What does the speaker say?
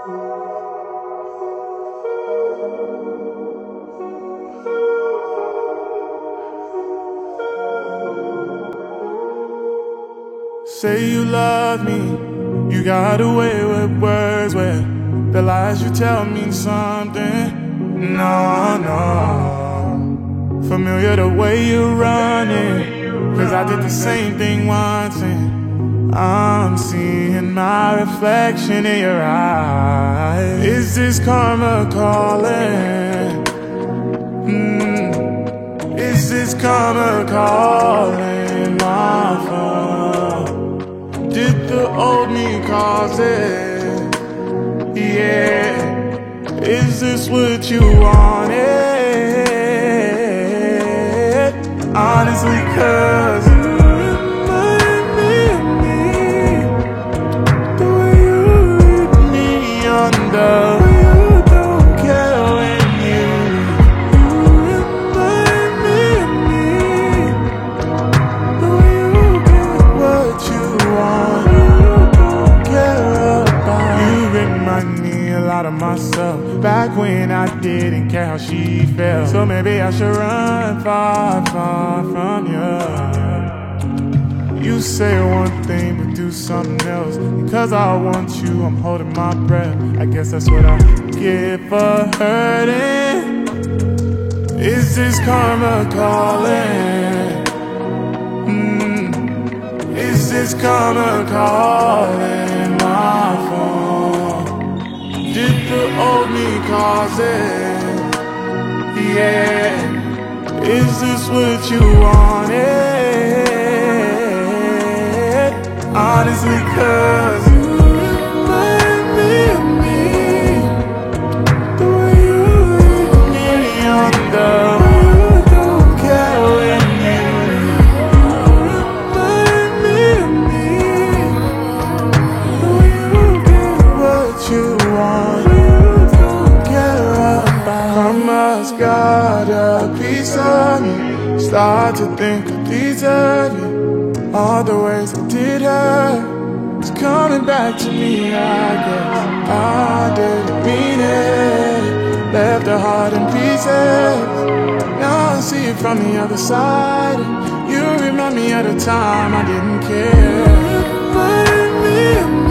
Say you love me, you got away with words where the lies you tell mean something. No, no, familiar the way you're running, 'cause I did the same thing once and I'm seeing my reflection in your eyes. Is this karma calling? Is this karma calling my phone? Did the old me cause it? Yeah. Is this what you wanted? Honestly, 'cause you remind me of me, the way you read me under. You don't care when you remind me of me, the way you get what you want. You don't care about. You remind me a lot of myself back when I didn't care how she felt. So maybe I should run far, far from you. You say one thing but do something else. Because I want you, I'm holding my breath. I guess that's what I get for hurting. Is this karma calling? Is this karma calling my phone? Did the old me cause it? Yeah. Is this what you wanted? Honestly, 'cause you remind me of me, the way you leave me under. You don't care when you remind me of me, the way you get what you want. You don't care about. Karma's got a piece of me. Start to think of these of you. All the ways I did her, it's coming back to me, I guess. I didn't mean it, left her heart in pieces. Now I see it from the other side. You remind me of the time I didn't care. Remind me of